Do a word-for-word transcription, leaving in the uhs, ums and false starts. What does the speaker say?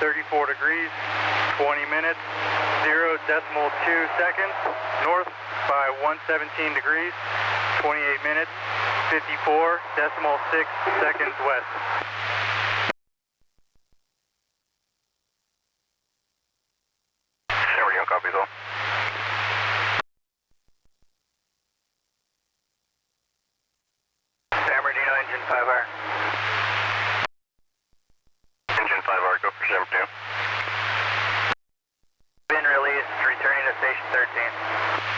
thirty-four degrees, twenty minutes, zero decimal two seconds, north by one seventeen degrees, twenty-eight minutes, fifty-four decimal six seconds west. San Bernardino copies all. San Bernardino, engine five R. Engine five R, go for San Bernardino. Been released, returning to station thirteen.